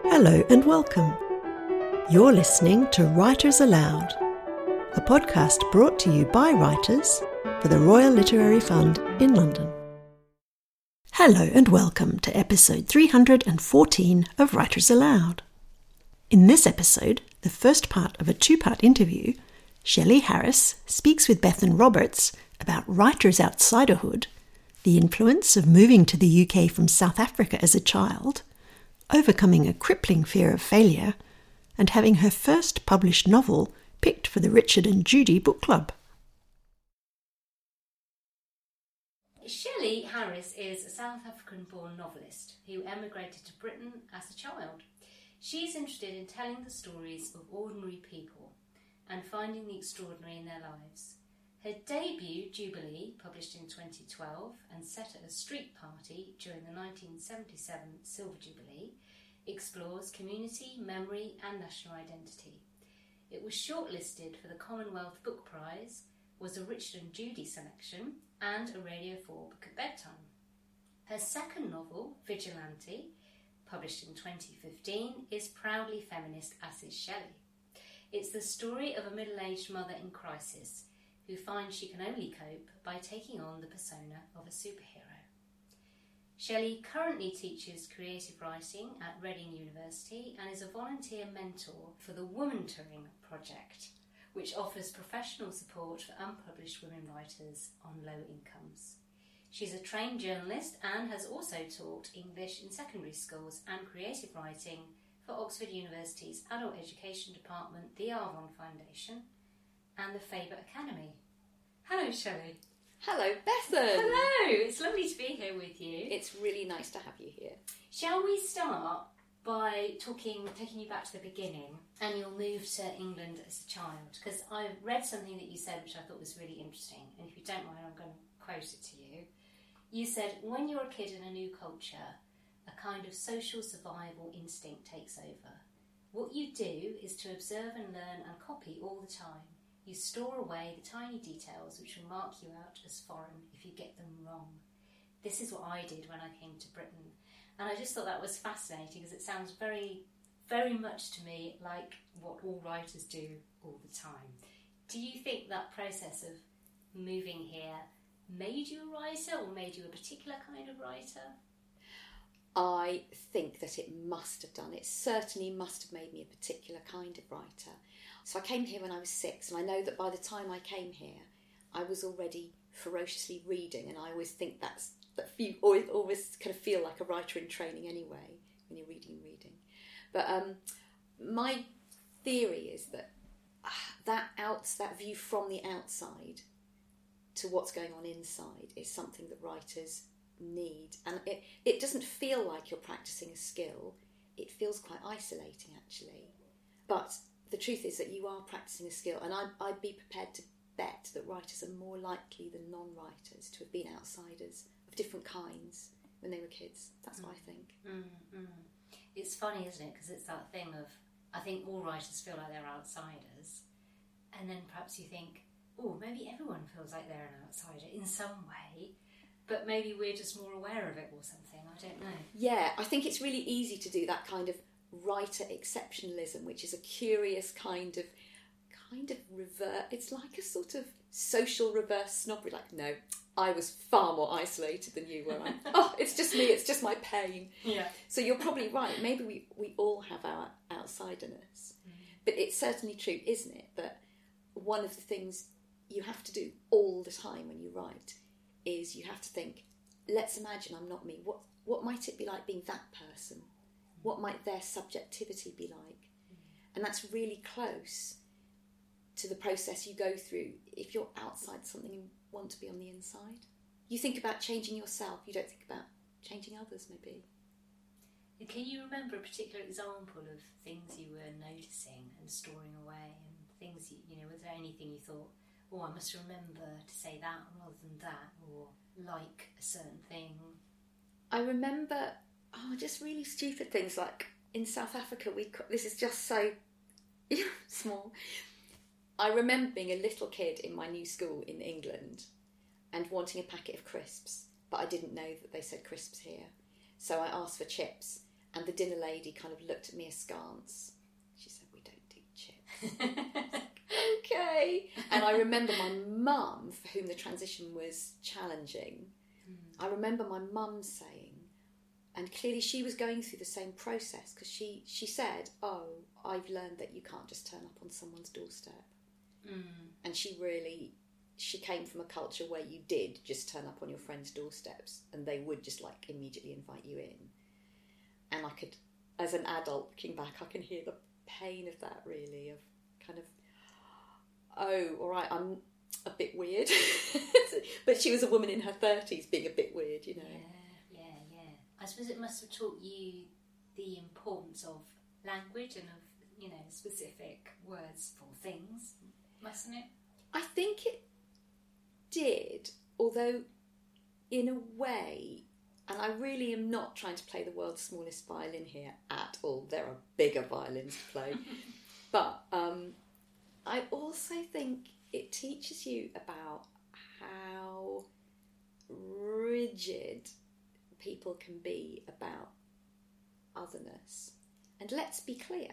Hello and welcome. You're listening to Writers Aloud, a podcast brought to you by writers for the Royal Literary Fund in London. Hello and welcome to episode 314 of Writers Aloud. In this episode, the first part of a two-part interview, Shelley Harris speaks with Bethan Roberts about writers' outsiderhood, the influence of moving to the UK from South Africa as a child, overcoming a crippling fear of failure, and having her first published novel picked for the Richard and Judy Book Club. Shelley Harris is a South African-born novelist who emigrated to Britain as a child. She's interested in telling the stories of ordinary people and finding the extraordinary in their lives. Her debut, Jubilee, published in 2012 and set at a street party during the 1977 Silver Jubilee, explores community, memory and national identity. It was shortlisted for the Commonwealth Book Prize, was a Richard and Judy selection and a Radio 4 book at bedtime. Her second novel, Vigilante, published in 2015, is proudly feminist, as is Shelley. It's the story of a middle-aged mother in crisis who finds she can only cope by taking on the persona of a superhero. Shelley currently teaches creative writing at Reading University and is a volunteer mentor for the Womentoring Project, which offers professional support for unpublished women writers on low incomes. She's a trained journalist and has also taught English in secondary schools and creative writing for Oxford University's Adult Education Department, the Arvon Foundation, and the Faber Academy. Hello, Shelley. Hello, Bethan. Hello, it's lovely to be here with you. It's really nice to have you here. Shall we start by taking you back to the beginning, and you'll move to England as a child? Because I read something that you said which I thought was really interesting, and if you don't mind, I'm going to quote it to you. You said, when you're a kid in a new culture, a kind of social survival instinct takes over. What you do is to observe and learn and copy all the time. You store away the tiny details which will mark you out as foreign if you get them wrong. This is what I did when I came to Britain. And I just thought that was fascinating because it sounds very, very much to me like what all writers do all the time. Do you think that process of moving here made you a writer or made you a particular kind of writer? I think that it must have done. It certainly must have made me a particular kind of writer. So I came here when I was 6, and I know that by the time I came here, I was already ferociously reading, and I always think that you always kind of feel like a writer in training anyway when you're reading. But my theory is that that view from the outside to what's going on inside is something that writers need, and it doesn't feel like you're practicing a skill. It feels quite isolating, actually. But the truth is that you are practicing a skill, and I'd be prepared to bet that writers are more likely than non-writers to have been outsiders of different kinds when they were kids. That's what I think. It's funny, isn't it? Because it's that thing of, I think all writers feel like they're outsiders, and then perhaps you think, oh, maybe everyone feels like they're an outsider in some way, but maybe we're just more aware of it or something. I don't know. Yeah, I think it's really easy to do that kind of writer exceptionalism, which is a curious kind of reverse. It's like a sort of social reverse snobbery. Like, no, I was far more isolated than you were. It's just me. It's just my pain. Yeah. So you're probably right. Maybe we all have our outsiderness, but it's certainly true, isn't it? That one of the things you have to do all the time when you write is you have to think, let's imagine I'm not me. What might it be like being that person? What might their subjectivity be like? And that's really close to the process you go through if you're outside something and want to be on the inside. You think about changing yourself, you don't think about changing others, maybe. Can you remember a particular example of things you were noticing and storing away, and things, was there anything you thought, oh, I must remember to say that rather than that, or like a certain thing? I remember, just really stupid things, like in South Africa, this is just so small. I remember being a little kid in my new school in England and wanting a packet of crisps, but I didn't know that they said crisps here. So I asked for chips, And the dinner lady kind of looked at me askance. She said, "We don't do chips." Okay. And I remember my mum, for whom the transition was challenging, I remember my mum saying, and clearly she was going through the same process, because she said, "Oh, I've learned that you can't just turn up on someone's doorstep." And she came from a culture where you did just turn up on your friends' doorsteps and they would just like immediately invite you in. And I could, as an adult looking back, I can hear the pain of that, really, of kind of, oh, all right, I'm a bit weird. But she was a woman in her 30s being a bit weird, you know. Yeah. I suppose it must have taught you the importance of language and of, you know, specific words for things, mustn't it? I think it did, although in a way, and I really am not trying to play the world's smallest violin here at all. There are bigger violins to play. But I also think it teaches you about how rigid people can be about otherness. And let's be clear,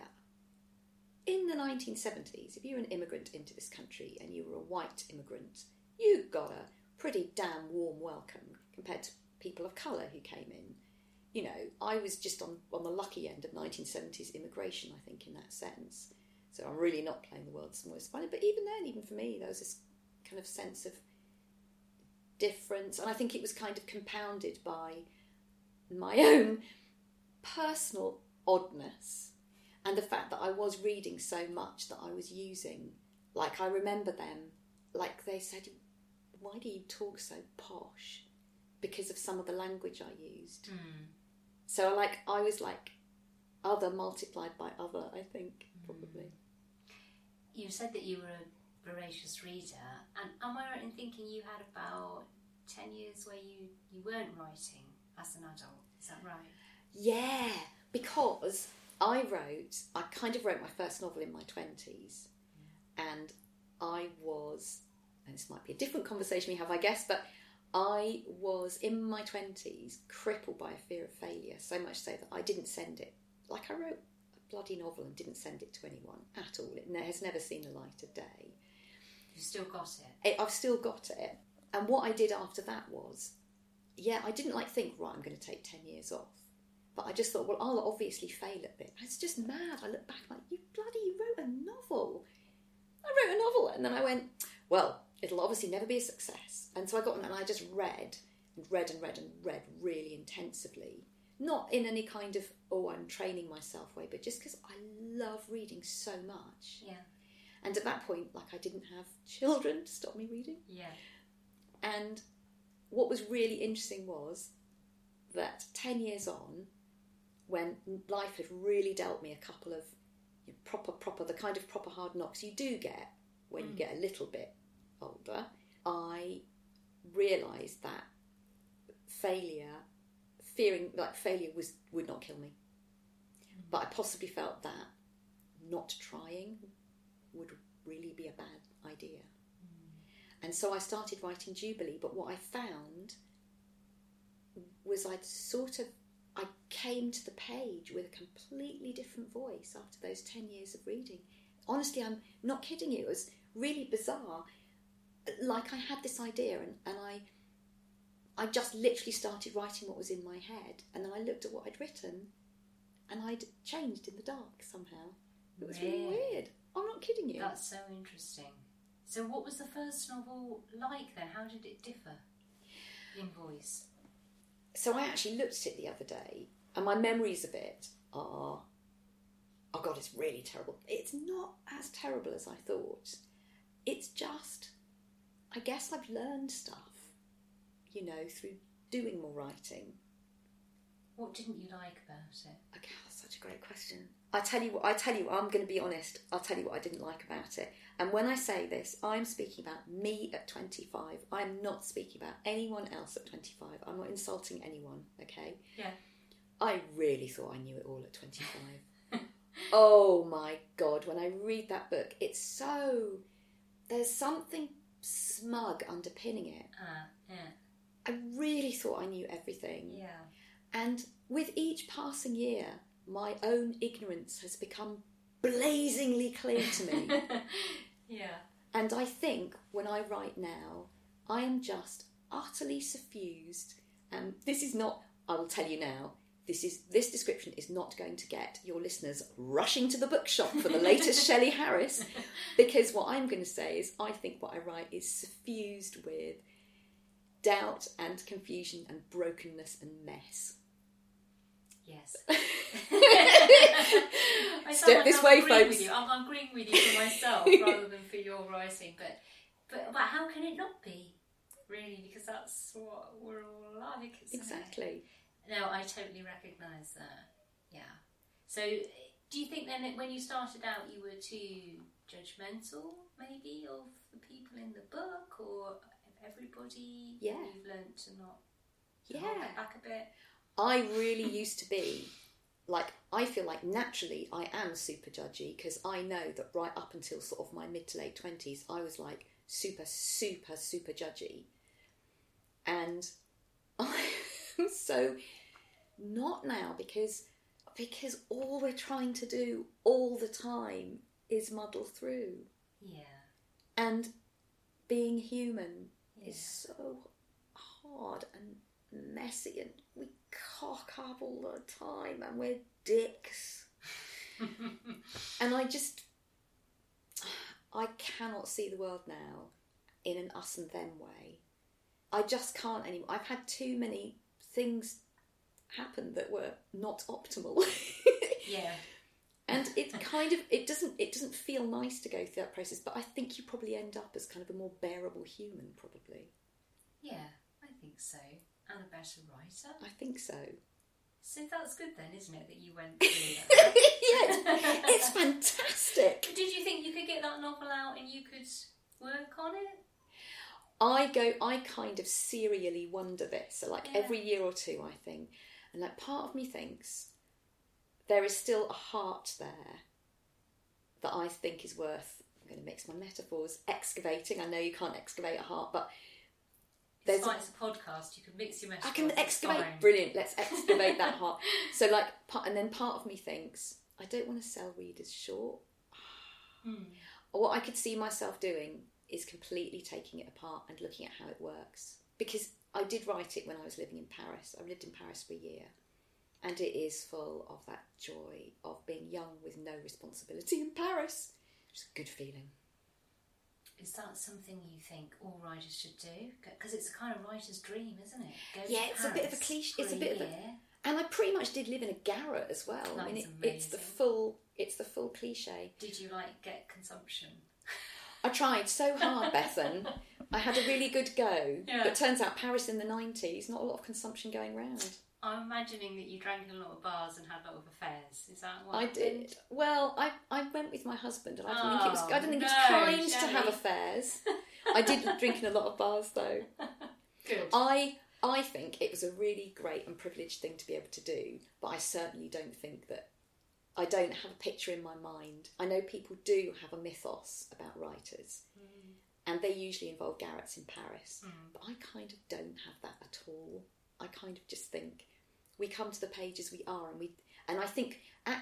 in the 1970s, if you were an immigrant into this country and you were a white immigrant, you got a pretty damn warm welcome compared to people of colour who came in. You know, I was just on the lucky end of 1970s immigration, I think, in that sense. So I'm really not playing the world's smallest violin. But even then, even for me, there was this kind of sense of difference. And I think it was kind of compounded by my own personal oddness and the fact that I was reading so much that I was using. Like, I remember them, like they said, "Why do you talk so posh?" Because of some of the language I used. So I was like other multiplied by other, I think, probably. You said that you were a voracious reader, and am I right in thinking you had about 10 years where you weren't writing as an adult? Is that right? Yeah, because I kind of wrote my first novel in my 20s, and I was, and this might be a different conversation we have, I guess, but I was in my 20s crippled by a fear of failure, so much so that I didn't send it. Like, I wrote a bloody novel and didn't send it to anyone at all. It has never seen the light of day. You've still got it? I've still got it. And what I did after that was, I didn't think, right, I'm going to take 10 years off. But I just thought, well, I'll obviously fail at it. It's just mad. I look back like, you wrote a novel. I wrote a novel. And then I went, well, it'll obviously never be a success. And so I got, and I just read really intensively. Not in any kind of, I'm training myself way, but just because I love reading so much. Yeah. And at that point, I didn't have children to stop me reading. Yeah. And what was really interesting was that 10 years on, when life had really dealt me a couple of proper, the kind of proper hard knocks you do get when you get a little bit older, I realised that fearing failure would not kill me. But I possibly felt that not trying would really be a bad idea. And so I started writing Jubilee, but what I found was I came to the page with a completely different voice after those 10 years of reading. Honestly, I'm not kidding you, it was really bizarre. Like, I had this idea and I just literally started writing what was in my head, and then I looked at what I'd written and I'd changed in the dark somehow. It was really weird. I'm not kidding you. That's so interesting. So what was the first novel like then? How did it differ in voice? So I actually looked at it the other day, and my memories of it are, oh God, it's really terrible. It's not as terrible as I thought. It's just, I guess I've learned stuff, through doing more writing. What didn't you like about it? Okay, that's such a great question. I tell you, I'm going to be honest. I'll tell you what I didn't like about it. And when I say this, I'm speaking about me at 25. I'm not speaking about anyone else at 25. I'm not insulting anyone, okay? Yeah. I really thought I knew it all at 25. Oh my God, when I read that book, there's something smug underpinning it. Yeah. I really thought I knew everything. Yeah. And with each passing year, my own ignorance has become blazingly clear to me. Yeah. And I think when I write now, I am just utterly suffused. And this is not, I will tell you now, this description is not going to get your listeners rushing to the bookshop for the latest Shelley Harris, because what I'm going to say is I think what I write is suffused with doubt and confusion and brokenness and mess. Yes. Step this way, folks. I'm agreeing with you for myself rather than for your writing, but how can it not be? Really, because that's what we're all like, isn't Exactly. it? No, I totally recognise that. Yeah. So, do you think then that when you started out you were too judgmental, maybe, of the people in the book, or everybody? Yeah. You've learnt to not hold that back a bit. I really used to be, like, I feel like naturally I am super judgy, because I know that right up until sort of my mid to late 20s, I was like super, super, super judgy. And I'm so not now, because all we're trying to do all the time is muddle through. Yeah. And being human is so hard and messy, and we cock up all the time, and we're dicks. And I cannot see the world now in an us and them way. I just can't anymore. I've had too many things happen that were not optimal. Yeah. And it doesn't feel nice to go through that process, but I think you probably end up as kind of a more bearable human, probably. Yeah, I think so. And a better writer. I think so. So that's good then, isn't it, that you went through that? Yeah, it's fantastic. Did you think you could get that novel out and you could work on it? I kind of serially wonder this. So like every year or two, I think, and like part of me thinks there is still a heart there that I think is worth, I'm going to mix my metaphors, excavating. I know you can't excavate a heart, but it's fine, it's a podcast, you can mix your metaphors. I can excavate, brilliant, let's excavate that heart. So like, and then part of me thinks, I don't want to sell readers short. Or what I could see myself doing is completely taking it apart and looking at how it works. Because I did write it when I was living in Paris. I lived in Paris for a year. And it is full of that joy of being young with no responsibility in Paris. It's a good feeling. Is that something you think all writers should do? Because it's a kind of writer's dream, isn't it? It's a bit of a cliche. It's a bit of a... And I pretty much did live in a garret as well. That's I mean, it's the full cliche. Did you get consumption? I tried so hard, Bethan. I had a really good go, but turns out Paris in the 90s, not a lot of consumption going round. I'm imagining that you drank in a lot of bars and had a lot of affairs. Is that what I happened? did? Well, I went with my husband, and I didn't think it was kind to have affairs. I did drink in a lot of bars, though. Good. I think it was a really great and privileged thing to be able to do, but I certainly don't think that... I don't have a picture in my mind. I know people do have a mythos about writers, and they usually involve garrets in Paris, but I kind of don't have that at all. I kind of just think we come to the page as we are, and I think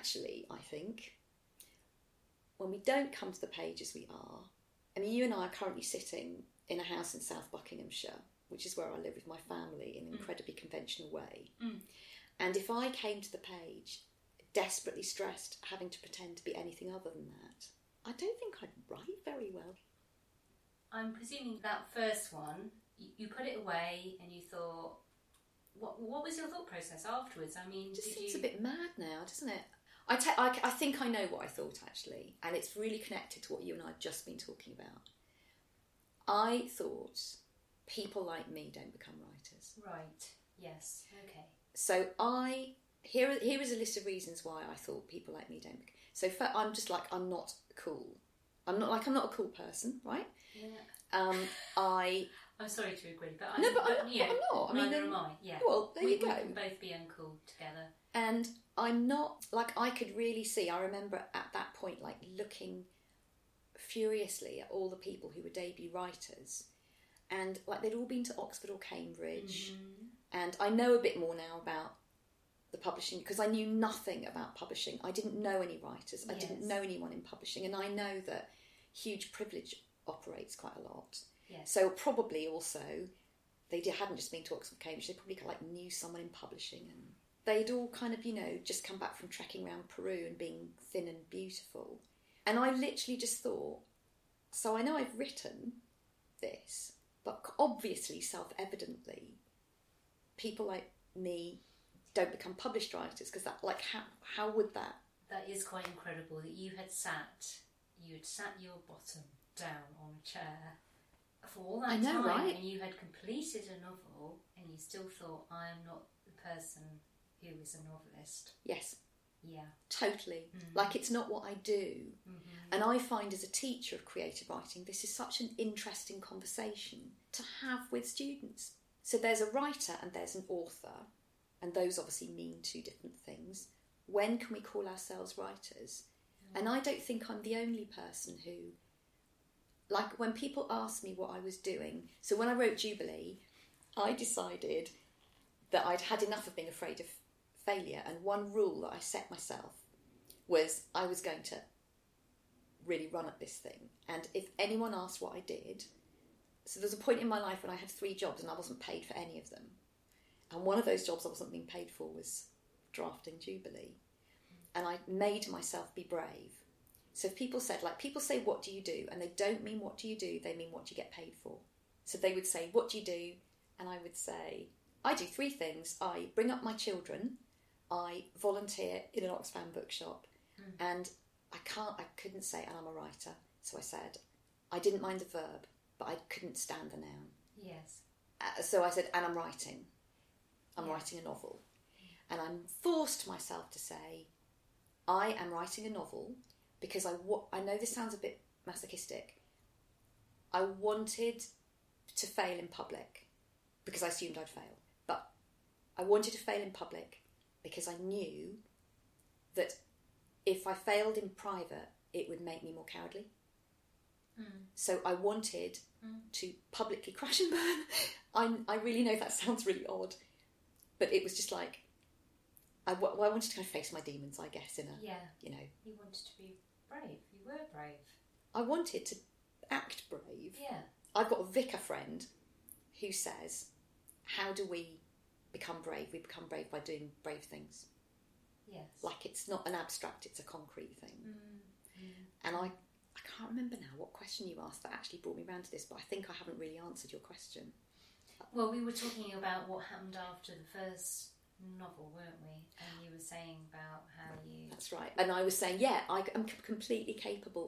when we don't come to the page as we are, I mean, you and I are currently sitting in a house in South Buckinghamshire, which is where I live with my family in an incredibly conventional way. And if I came to the page desperately stressed, having to pretend to be anything other than that, I don't think I'd write very well. I'm presuming that first one, you put it away and you thought, what was your thought process afterwards? I mean, it just seems a bit mad now, doesn't it? I think I know what I thought, actually, and it's really connected to what you and I have just been talking about. I thought people like me don't become writers. Right, yes, okay. So here is a list of reasons why I thought people like me don't. So I'm just like, I'm not cool. I'm not a cool person, right? Yeah. I'm sorry to agree, but I'm not. I mean, neither am I. Yeah. Well, there you go. We can both be uncool together. And I'm not, I could really see. I remember at that point, looking furiously at all the people who were debut writers, and they'd all been to Oxford or Cambridge, and I know a bit more now about the publishing, because I knew nothing about publishing. I didn't know any writers. I didn't know anyone in publishing. And I know that huge privilege operates quite a lot. Yes. So probably also, hadn't just been to Oxford, Cambridge, they probably like knew someone in publishing, and they'd all kind of, you know, just come back from trekking around Peru and being thin and beautiful. And I literally just thought, so I know I've written this, but obviously, self-evidently, people like me don't become published writers, because that, like, how would that? That is quite incredible that you had sat your bottom down on a chair for all that time, right? And you had completed a novel, and you still thought, I am not the person who is a novelist. Yes. Yeah. Totally. Mm-hmm. Like, it's not what I do. Mm-hmm. And I find as a teacher of creative writing, this is such an interesting conversation to have with students. So there's a writer and there's an author, and those obviously mean two different things. When can we call ourselves writers? Mm-hmm. And I don't think I'm the only person who, like, when people ask me what I was doing, so when I wrote Jubilee, I decided that I'd had enough of being afraid of failure, and one rule that I set myself was I was going to really run at this thing. And if anyone asked what I did, so there's a point in my life when I had 3 jobs and I wasn't paid for any of them, and one of those jobs I wasn't being paid for was drafting Jubilee, and I made myself be brave. So if people say, what do you do, and they don't mean what do you do, they mean what do you get paid for. So they would say, what do you do? And I would say, I do 3 things. I bring up my children, I volunteer in an Oxfam bookshop, and I couldn't say, and I'm a writer. So I said, I didn't mind the verb, but I couldn't stand the noun. Yes. So I said, and I'm writing. I'm writing a novel. And I forced myself to say, I am writing a novel because I know this sounds a bit masochistic. I wanted to fail in public because I assumed I'd fail. But I wanted to fail in public because I knew that if I failed in private, it would make me more cowardly. So I wanted to publicly crash and burn. I really know that sounds really odd, but it was just like, I wanted to kind of face my demons, I guess, you know. You wanted to be brave. You were brave. I wanted to act brave. Yeah. I've got a vicar friend who says, how do we become brave? We become brave by doing brave things. Yes. Like, it's not an abstract, it's a concrete thing. And I can't remember now what question you asked that actually brought me round to this, but I think I haven't really answered your question. Well, we were talking about what happened after the first novel, weren't we? And you were saying about how you... That's right. And I was saying, I was completely capable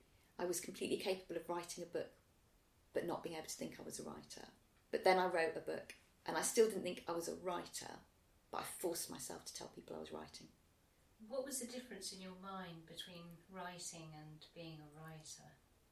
of writing a book, but not being able to think I was a writer. But then I wrote a book, and I still didn't think I was a writer, but I forced myself to tell people I was writing. What was the difference in your mind between writing and being a writer?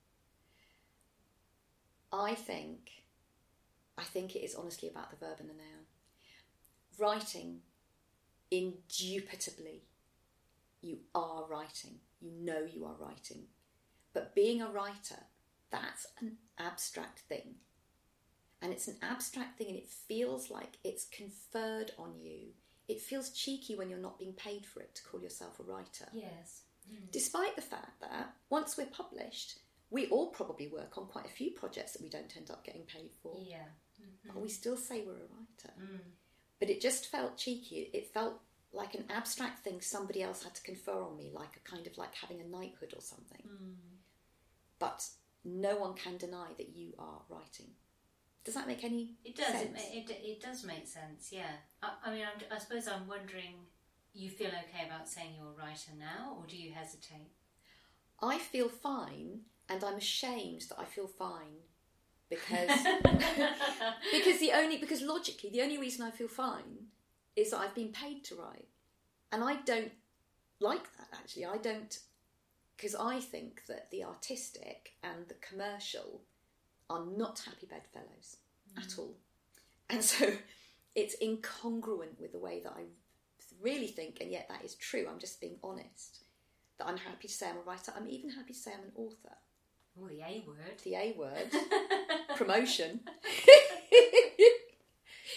I think it is honestly about the verb and the noun. Writing, indubitably, you are writing. You know you are writing. But being a writer, that's an abstract thing. And it's an abstract thing, and it feels like it's conferred on you. It feels cheeky when you're not being paid for it to call yourself a writer. Yes. Despite the fact that once we're published, we all probably work on quite a few projects that we don't end up getting paid for. Yeah. But we still say we're a writer. But it just felt cheeky. It felt like an abstract thing somebody else had to confer on me, like a kind of like having a knighthood or something. But no one can deny that you are writing. Does that make any sense? It does make sense, yeah. I mean, I suppose I'm wondering, you feel okay about saying you're a writer now, or do you hesitate? I feel fine, and I'm ashamed that I feel fine because because logically the only reason I feel fine is that I've been paid to write, and I don't like that actually. I don't, because I think that the artistic and the commercial are not happy bedfellows at all. And so it's incongruent with the way that I really think, and yet that is true, I'm just being honest, that I'm happy to say I'm a writer. I'm even happy to say I'm an author. Oh, the A word. The A word. Promotion.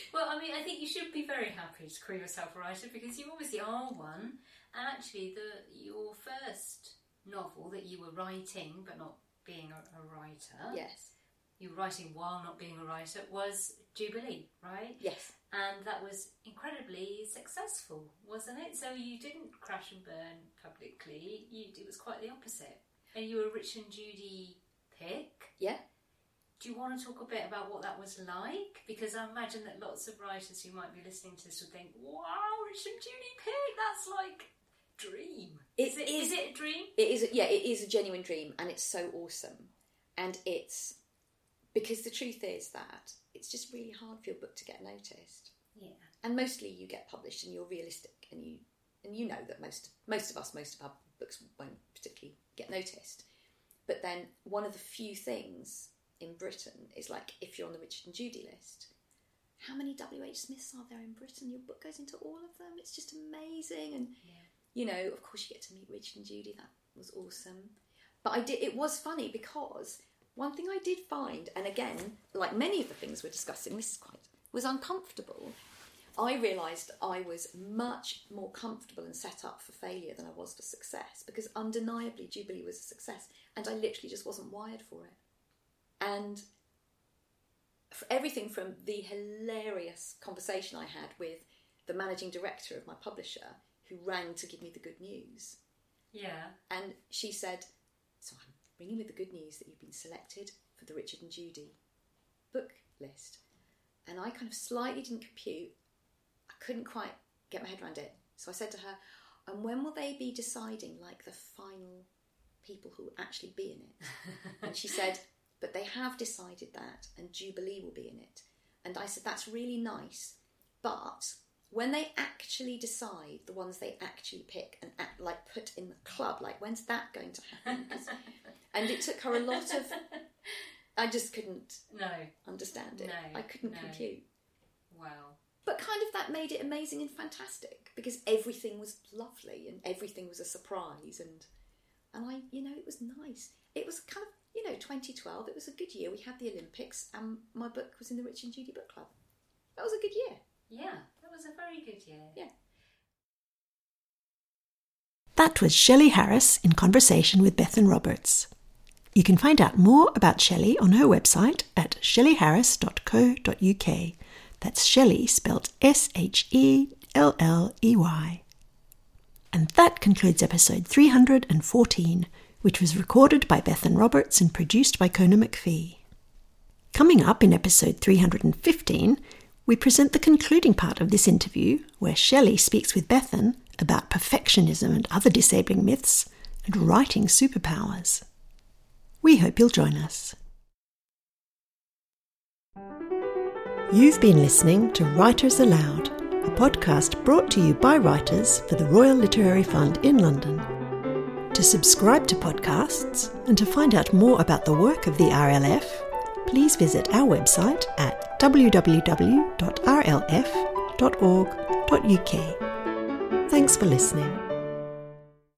Well, I mean, I think you should be very happy to call yourself a writer because you obviously are one. And actually, your first novel that you were writing, but not being a writer. Yes. You were writing while not being a writer, was Jubilee, right? Yes. And that was incredibly successful, wasn't it? So you didn't crash and burn publicly. It was quite the opposite. And you were a Rich and Judy pick. Yeah. Do you want to talk a bit about what that was like? Because I imagine that lots of writers who might be listening to this would think, wow, Rich and Judy pick, that's like dream. Is it a dream? It is. Yeah, it is a genuine dream, and it's so awesome. And it's because the truth is that it's just really hard for your book to get noticed. Yeah. And mostly you get published, and you're realistic, and you know that most of our books won't particularly get noticed. But then one of the few things in Britain is like if you're on the Richard and Judy list. How many W.H. Smiths are there in Britain? Your book goes into all of them. It's just amazing, and. Yeah. You know, of course you get to meet Richard and Judy. That was awesome. But it was funny because one thing I did find, and again, like many of the things we're discussing, was uncomfortable. I realised I was much more comfortable and set up for failure than I was for success, because undeniably Jubilee was a success and I literally just wasn't wired for it. And for everything from the hilarious conversation I had with the managing director of my publisher, who rang to give me the good news. Yeah. And she said, so I'm ringing with the good news that you've been selected for the Richard and Judy book list. And I kind of slightly didn't compute. I couldn't quite get my head around it. So I said to her, and when will they be deciding, like, the final people who will actually be in it? And she said, but they have decided that, and Jubilee will be in it. And I said, that's really nice, but when they actually decide, the ones they actually pick and put in the club, like, when's that going to happen? And it took her a lot of... I just couldn't understand it. No, I couldn't compute. Wow. But kind of that made it amazing and fantastic, because everything was lovely and everything was a surprise, and I, it was nice. It was kind of, 2012, it was a good year. We had the Olympics and my book was in the Rich and Judy Book Club. That was a good year. Yeah, that was a very good year. Yeah. That was Shelley Harris in conversation with Bethan Roberts. You can find out more about Shelley on her website at shelleyharris.co.uk. That's Shelley spelled Shelley. And that concludes episode 314, which was recorded by Bethan Roberts and produced by Kona McPhee. Coming up in episode 315, we present the concluding part of this interview, where Shelley speaks with Bethan about perfectionism and other disabling myths and writing superpowers. We hope you'll join us. You've been listening to Writers Aloud, a podcast brought to you by writers for the Royal Literary Fund in London. To subscribe to podcasts and to find out more about the work of the RLF, please visit our website at www.rlf.org.uk. Thanks for listening.